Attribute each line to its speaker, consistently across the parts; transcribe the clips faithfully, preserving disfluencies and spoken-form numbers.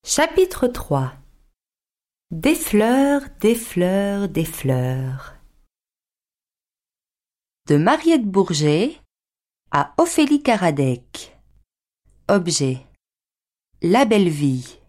Speaker 1: Chapitre trois. Des fleurs, des fleurs, des fleurs. De Mariette Bourget à Ophélie Karadec. Objet: la belle vie.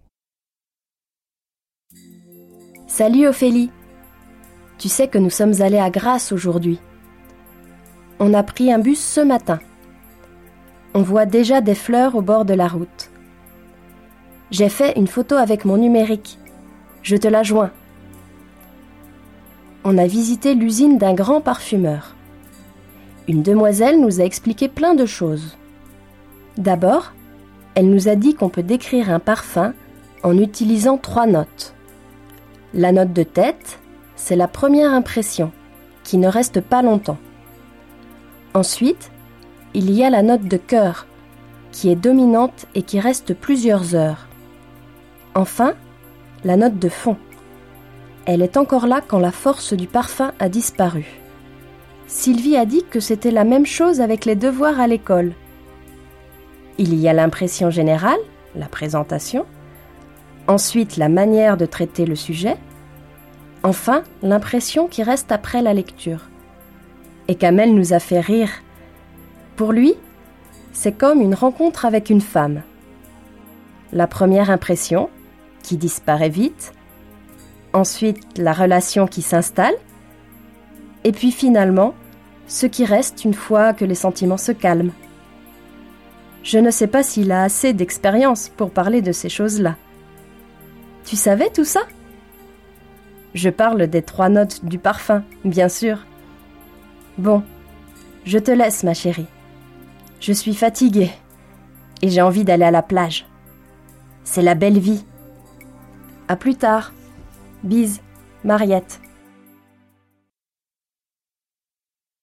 Speaker 2: Salut Ophélie. Tu sais que nous sommes allés à Grasse aujourd'hui. On a pris un bus ce matin. On voit déjà des fleurs au bord de la route. J'ai fait une photo avec mon numérique. Je te la joins. On a visité l'usine d'un grand parfumeur. Une demoiselle nous a expliqué plein de choses. D'abord, elle nous a dit qu'on peut décrire un parfum en utilisant trois notes. La note de tête, c'est la première impression, qui ne reste pas longtemps. Ensuite, il y a la note de cœur, qui est dominante et qui reste plusieurs heures. Enfin, la note de fond. Elle est encore là quand la force du parfum a disparu. Sylvie a dit que c'était la même chose avec les devoirs à l'école. Il y a l'impression générale, la présentation, ensuite la manière de traiter le sujet, enfin l'impression qui reste après la lecture. Et Kamel nous a fait rire. Pour lui, c'est comme une rencontre avec une femme. La première impression, qui disparaît vite, ensuite la relation qui s'installe, et puis finalement, ce qui reste une fois que les sentiments se calment. Je ne sais pas s'il a assez d'expérience pour parler de ces choses-là. Tu savais tout ça ? Je parle des trois notes du parfum, bien sûr. Bon, je te laisse, ma chérie. Je suis fatiguée et j'ai envie d'aller à la plage. C'est la belle vie. À plus tard. Bise, Mariette.